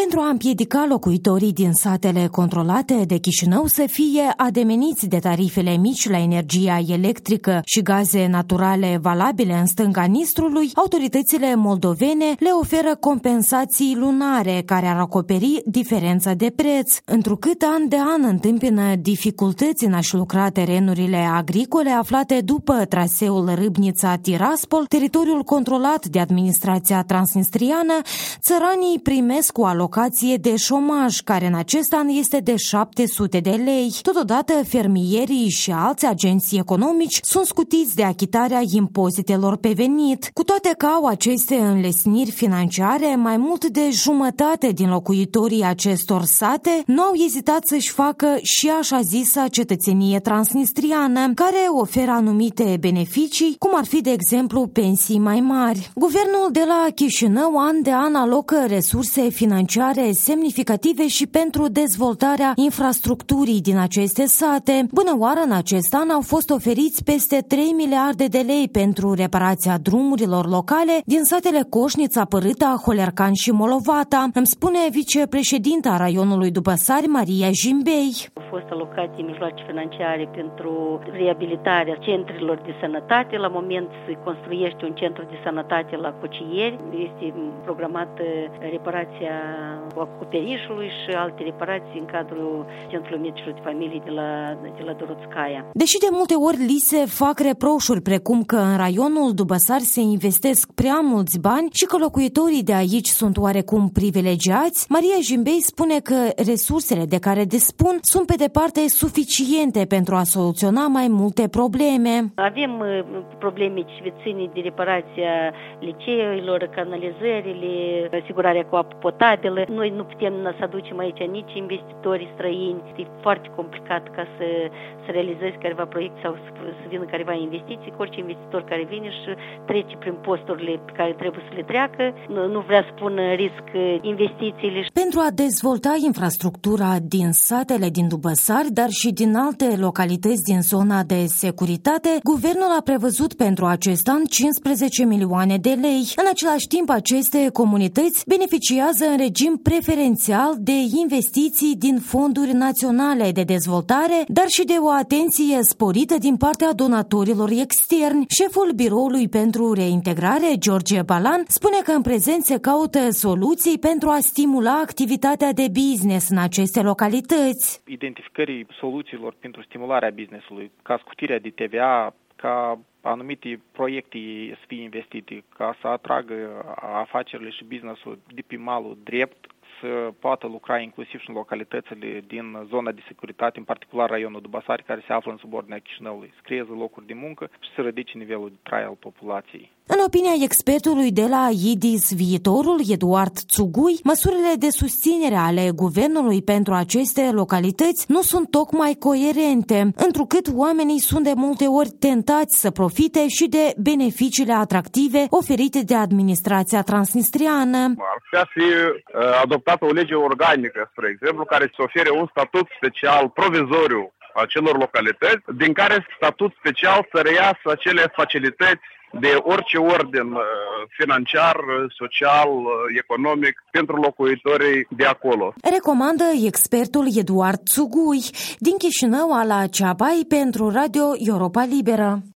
pentru a împiedica locuitorii din satele controlate de Chișinău să fie ademeniți de tarifele mici la energia electrică și gaze naturale valabile în stânga Nistrului, autoritățile moldovene le oferă compensații lunare care ar acoperi diferența de preț, întrucât an de an întâmpină dificultăți în a-și lucra terenurile agricole aflate după traseul Râbnița-Tiraspol, teritoriul controlat de administrația transnistriană. Țăranii primesc o alocație de șomaj, care în acest an este de 700 de lei. Totodată, fermierii și alți agenți economici sunt scutiți de achitarea impozitelor pe venit. Cu toate că au aceste înlesniri financiare, mai mult de jumătate din locuitorii acestor sate nu au ezitat să-și facă și așa zisa cetățenie transnistriană, care oferă anumite beneficii, cum ar fi, de exemplu, pensii mai mari. Guvernul de la Chișinău an de an alocă resurse financiare semnificative și pentru dezvoltarea infrastructurii din aceste sate. Bună oară, în acest an au fost oferiți peste 3 miliarde de lei pentru reparația drumurilor locale din satele Coșnița, Părâta, Holercan și Molovata, îmi spune vicepreședinta raionului Dubăsari, Maria Jimbei. Au fost alocate mijloace financiare pentru reabilitarea centrelor de sănătate. La moment se construiește un centru de sănătate la Cocieri. Este programată reparația acoperișului și alte reparații în cadrul Centrului Medicilor de Familie de la Dorotskaya. Deși de multe ori li se fac reproșuri precum că în raionul Dubăsari se investesc prea mulți bani și că locuitorii de aici sunt oarecum privilegiați, Maria Jimbei spune că resursele de care dispun sunt pe departe suficiente pentru a soluționa mai multe probleme. Avem probleme ce țin de reparația liceilor, canalizările, asigurarea cu apă potabilă. Noi nu putem să aducem aici nici investitori străini. E foarte complicat ca să realizezi careva proiect sau să vină careva investiții. Orice investitor care vine și trece prin posturile pe care trebuie să le treacă, nu vrea să pună risc investițiile. Pentru a dezvolta infrastructura din satele din Dubăsari, dar și din alte localități din zona de securitate, guvernul a prevăzut pentru acest an 15 milioane de lei. În același timp, aceste comunități beneficiază în regim preferențial de investiții din fonduri naționale de dezvoltare, dar și de o atenție sporită din partea donatorilor externi. Șeful Biroului pentru Reintegrare, George Balan, spune că în prezent se caută soluții pentru a stimula activitatea de business în aceste localități. Identificării soluțiilor pentru stimularea businessului, ca scutirea de TVA, ca anumite proiecte să fie investite, ca să atragă afacerile și businessul de pe malul drept, să poată lucra inclusiv și în localitățile din zona de securitate, în particular raionul Dubăsari, care se află în subordinea Chișinăului, să creeze locuri de muncă și să ridice nivelul de trai al populației. În opinia expertului de la IDIS Viitorul, Eduard Țugui, măsurile de susținere ale guvernului pentru aceste localități nu sunt tocmai coerente, întrucât oamenii sunt de multe ori tentați să profite și de beneficiile atractive oferite de administrația transnistriană. Ar putea fi adoptată o lege organică, spre exemplu, care să ofere un statut special provizoriu acelor localități, din care statut special să reiasă acele facilități de orice ordin financiar, social, economic pentru locuitorii de acolo. Recomandă expertul Eduard Țugui din Chișinău, Ala Ceabai, pentru Radio Europa Liberă.